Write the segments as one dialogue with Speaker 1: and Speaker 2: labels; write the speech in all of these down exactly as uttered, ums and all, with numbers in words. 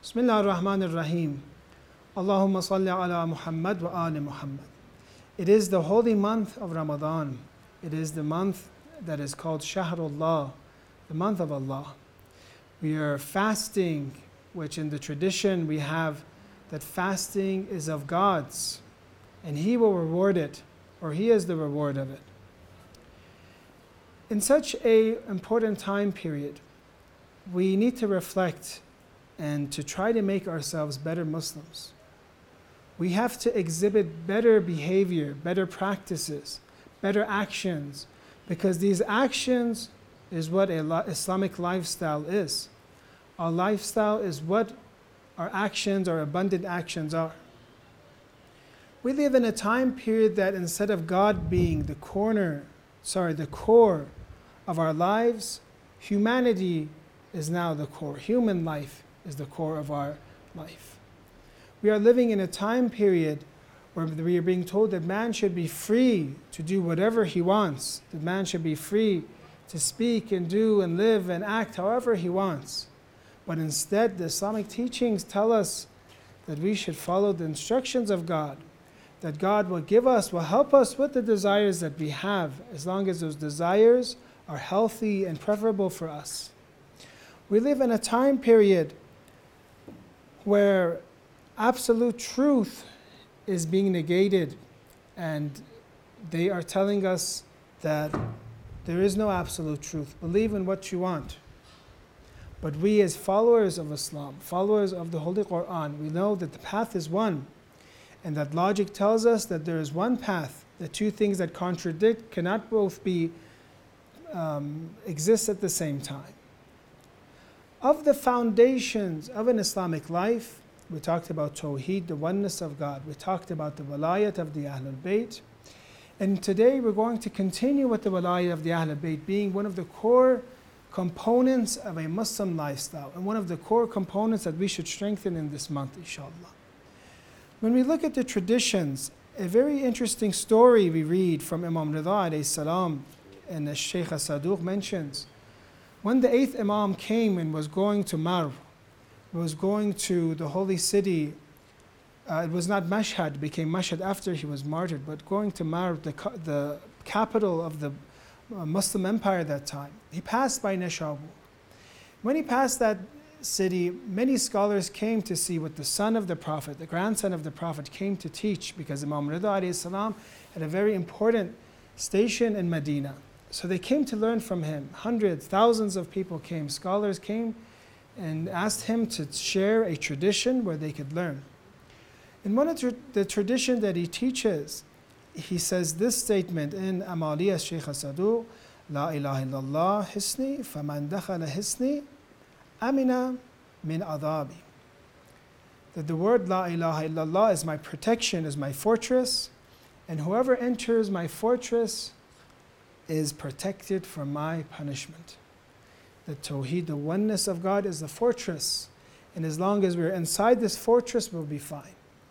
Speaker 1: Bismillah ar-Rahman ar-Rahim. Allahumma salli ala Muhammad wa ali Muhammad. It is the holy month of Ramadan. It is the month that is called Shahrullah, the month of Allah. We are fasting, which in the tradition we have that fasting is of God's, and He will reward it, or He is the reward of it. In such a important time period, we need to reflect and to try to make ourselves better Muslims. We have to exhibit better behavior, better practices, better actions, because these actions is what a Islamic lifestyle is. Our lifestyle is what our actions, our abundant actions are. We live in a time period that instead of God being the corner, sorry, the core of our lives, humanity is now the core. Human life is the core of our life. We are living in a time period where we are being told that man should be free to do whatever he wants, that man should be free to speak and do and live and act however he wants. But instead, the Islamic teachings tell us that we should follow the instructions of God, that God will give us, will help us with the desires that we have, as long as those desires are healthy and preferable for us. We live in a time period where absolute truth is being negated, and they are telling us that there is no absolute truth. Believe in what you want. But we as followers of Islam, followers of the Holy Quran, we know that the path is one, and that logic tells us that there is one path. The two things that contradict cannot both be um, exist at the same time. Of the foundations of an Islamic life, we talked about Tawheed, the oneness of God. We talked about the Walayat of the Ahlul Bayt. And today we're going to continue with the Walayat of the Ahlul Bayt being one of the core components of a Muslim lifestyle, and one of the core components that we should strengthen in this month, inshallah. When we look at the traditions, a very interesting story we read from Imam Rida alayhi salam, and as Shaykh Saduq mentions, when the eighth Imam came and was going to Marw, was going to the holy city, uh, it was not Mashhad, it became Mashhad after he was martyred, but going to Marw, the, the capital of the Muslim Empire at that time. He passed by Nishabur. When he passed that city, many scholars came to see what the son of the Prophet, the grandson of the Prophet, came to teach, because Imam Rida alayhi salam had a very important station in Medina. So they came to learn from him. Hundreds, thousands of people came. Scholars came and asked him to share a tradition where they could learn. In one of the tradition that he teaches, he says this statement in Amaliyah Shaykh Saduq, La ilaha illallah hisni, faman dakhala hisni, amina min adabi. That the word La ilaha illallah is my protection, is my fortress, and whoever enters my fortress is protected from my punishment. The Tawheed, the oneness of God, is the fortress, and as long as we're inside this fortress, we'll be fine.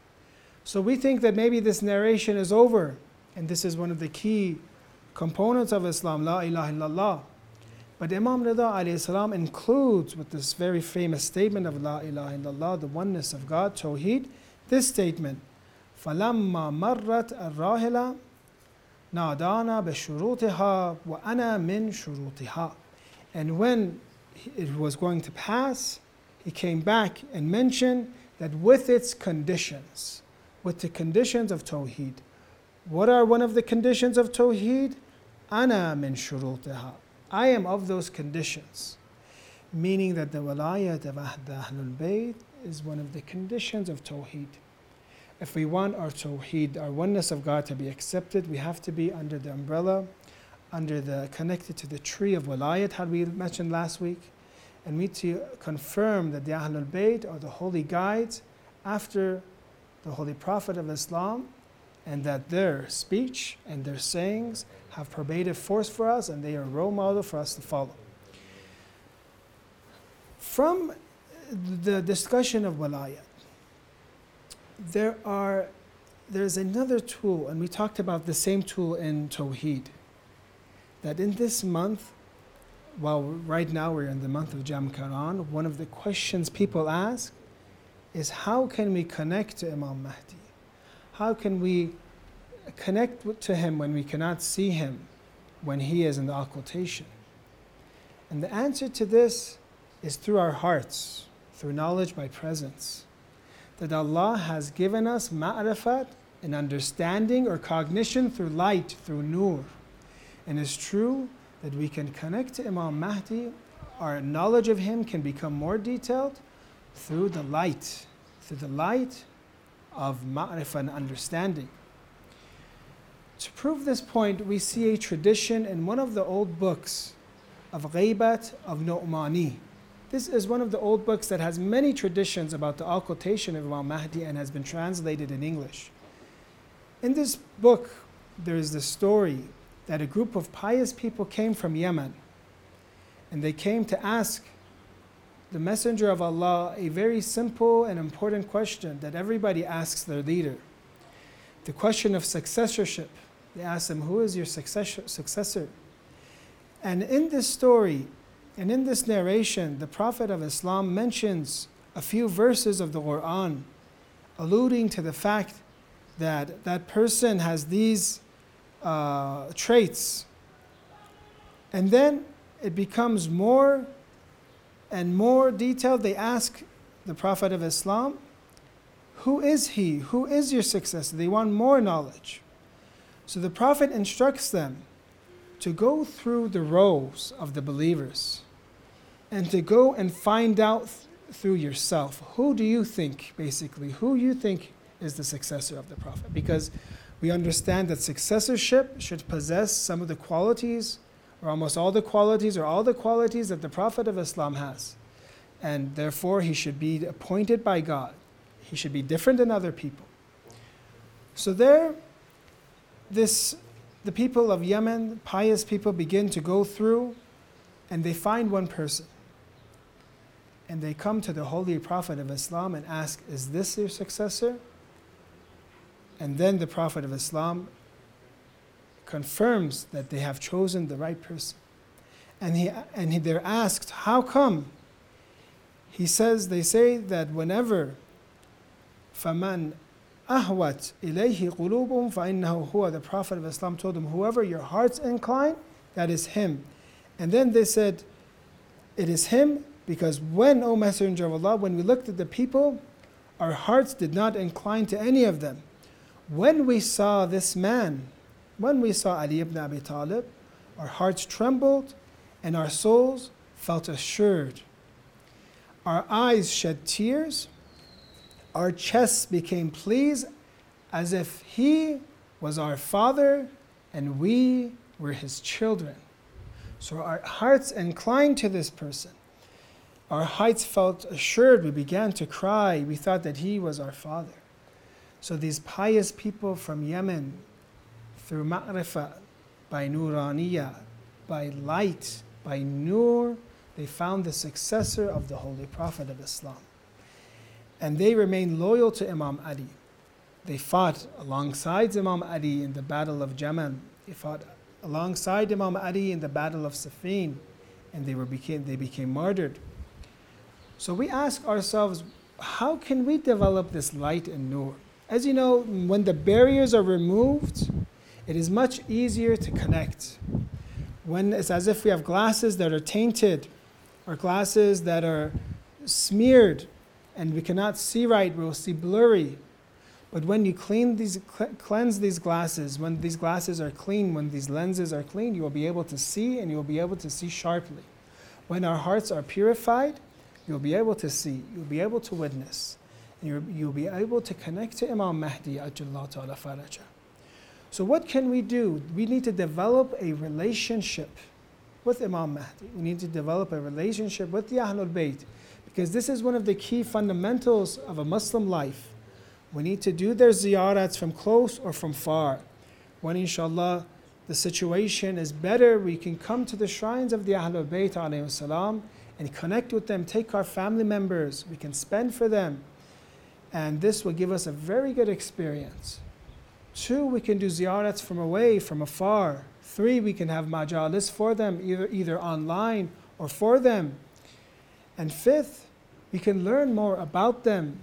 Speaker 1: So we think that maybe this narration is over, and this is one of the key components of Islam, La ilaha illallah. But Imam Rida alayhi salam includes with this very famous statement of La ilaha illallah, the oneness of God, Tawheed, this statement, فَلَمَّا مَرَّتْ الرَّاهِلَةِ نَادَانَا بِشُرُوطِهَا وَأَنَا مِن شُرُوطِهَا. And when it was going to pass, he came back and mentioned that with its conditions, with the conditions of Tawheed. What are one of the conditions of Tawheed? Ana min shurutiha. I am of those conditions. Meaning that the walayat of Ahlul Bayt is one of the conditions of Tawheed. If we want our Tawheed, our oneness of God to be accepted, we have to be under the umbrella, under the, connected to the tree of walayat, how we mentioned last week. And we need to confirm that the Ahlul Bayt are the holy guides after the Holy Prophet of Islam, and that their speech and their sayings have pervasive force for us, and they are a role model for us to follow. From the discussion of walayat, there are there's another tool, and we talked about the same tool in Tawheed, that in this month, while right now we're in the month of Jamkaran, one of the questions people ask is how can we connect to Imam Mahdi? How can we connect to him when we cannot see him, when he is in the occultation? And the answer to this is through our hearts, through knowledge by presence. That Allah has given us ma'rifat, an understanding or cognition through light, through nur. And it's true that we can connect to Imam Mahdi, our knowledge of him can become more detailed through the light, through the light of ma'rifah and understanding. To prove this point, we see a tradition in one of the old books of Ghaybat of Nu'mani. This is one of the old books that has many traditions about the occultation of Imam Mahdi and has been translated in English. In this book, there is the story that a group of pious people came from Yemen, and they came to ask the Messenger of Allah a very simple and important question that everybody asks their leader. The question of successorship. They asked him, who is your successor? successor? And in this story, and in this narration, the Prophet of Islam mentions a few verses of the Quran, alluding to the fact that that person has these uh, traits. And then it becomes more and more detailed. They ask the Prophet of Islam, who is he? Who is your successor? They want more knowledge. So the Prophet instructs them to go through the rows of the believers and to go and find out th- through yourself. Who do you think, basically, who you think is the successor of the Prophet? Because we understand that successorship should possess some of the qualities, or almost all the qualities, or all the qualities that the Prophet of Islam has. And therefore, he should be appointed by God. He should be different than other people. So there, this, the people of Yemen, pious people, begin to go through, and they find one person. And they come to the Holy Prophet of Islam and ask, is this your successor? And then the Prophet of Islam confirms that they have chosen the right person. And he and he, they're asked, how come? He says, they say that whenever فَمَنْ أَهْوَتْ إِلَيْهِ قُلُوبُهُمْ فَإِنَّهُ هُوَ, the Prophet of Islam told them, whoever your hearts incline, that is him. And then they said, it is him because when, O Messenger of Allah, when we looked at the people, our hearts did not incline to any of them. When we saw this man, when we saw Ali ibn Abi Talib, our hearts trembled and our souls felt assured. Our eyes shed tears, our chests became pleased, as if he was our father and we were his children. So our hearts inclined to this person. Our hearts felt assured. We began to cry. We thought that he was our father. So these pious people from Yemen, through ma'rifah, by nuraniyah, by light, by nur, they found the successor of the Holy Prophet of Islam. And they remained loyal to Imam Ali. They fought alongside Imam Ali in the Battle of Jamal. They fought alongside Imam Ali in the Battle of Siffin, and they were became they became martyred. So we ask ourselves, how can we develop this light and nur? As you know, when the barriers are removed, it is much easier to connect. When it's as if we have glasses that are tainted, or glasses that are smeared, and we cannot see right, we'll see blurry. But when you clean these, cleanse these glasses, when these glasses are clean, when these lenses are clean, you will be able to see, and you will be able to see sharply. When our hearts are purified, you'll be able to see, you'll be able to witness, and you'll, you'll be able to connect to Imam Mahdi, Ajjallahu Ta'ala Faraja. So what can we do? We need to develop a relationship with Imam Mahdi. We need to develop a relationship with the Ahlul Bayt, because this is one of the key fundamentals of a Muslim life. We need to do their ziyarats from close or from far. When inshallah the situation is better, we can come to the shrines of the Ahlul Bayt alayhi salam and connect with them, take our family members, we can spend for them. And this will give us a very good experience. Two, we can do ziyarats from away, from afar. Three, we can have majalis for them, either, either online or for them. And fifth, we can learn more about them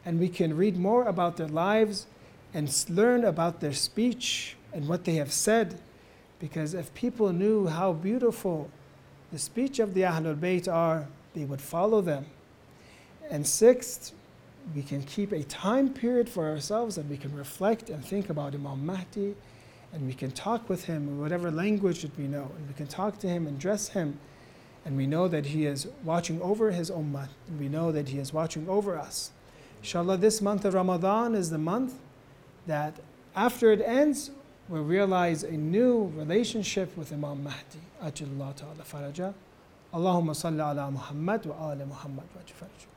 Speaker 1: and we can read more about their lives and s- learn about their speech and what they have said. Because if people knew how beautiful the speech of the Ahlul Bayt are, they would follow them. And sixth, we can keep a time period for ourselves and we can reflect and think about Imam Mahdi, and we can talk with him in whatever language that we know, and we can talk to him and address him, and we know that he is watching over his ummah, and we know that he is watching over us. Inshallah, this month of Ramadan is the month that after it ends, we'll realize a new relationship with Imam Mahdi. Ajjallahu ta'ala faraja. Allahumma salli ala Muhammad wa ala Muhammad wa ajfarja.